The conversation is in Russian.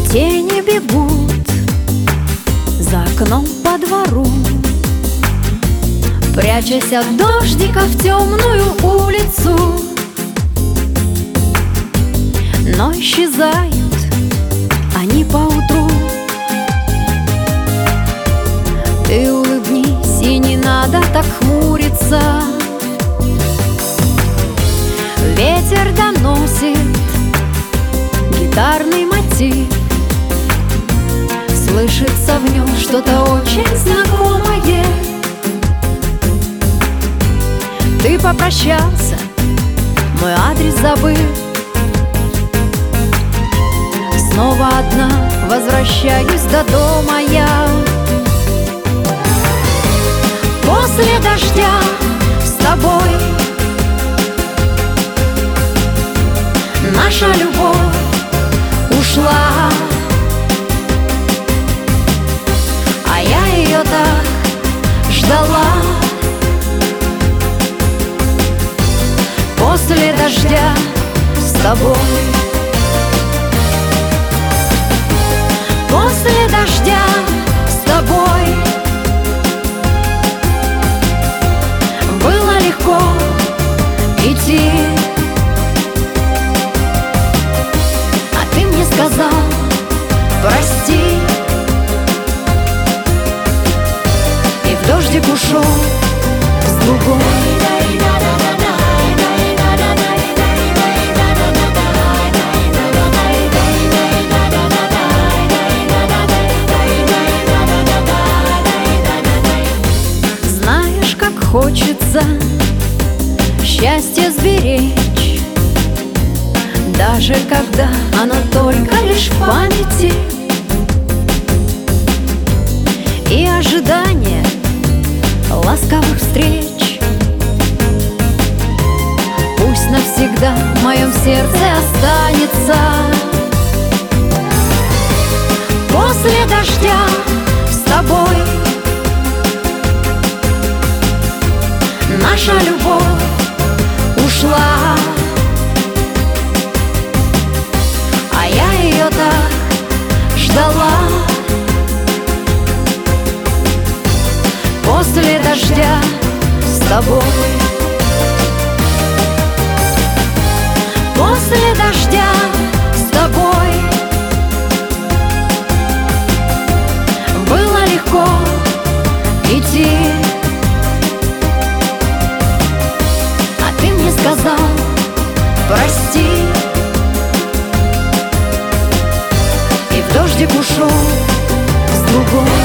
Тени бегут за окном по двору, прячась от дождика в темную улицу. Но исчезают они поутру. Ты улыбнись, и не надо так хмуриться. Ветер доносит гитарный мотив, слышится в нем что-то очень знакомое. Ты попрощался, мой адрес забыл. Снова одна возвращаюсь до дома я. После дождя с тобой наша любовь ушла, а я ее так ждала. После дождя с тобой, после дождя с тобой было легко идти. А ты мне сказал прости, и в дождик ушел с другой. Хочется счастье сберечь, даже когда оно только лишь в памяти. И ожидание ласковых встреч пусть навсегда в моем сердце останется. После дождя с тобой наша любовь ушла, а я ее так ждала. После дождя с тобой, после дождя с тобой было легко идти. Сказал прости, и в дождик ушел с другой.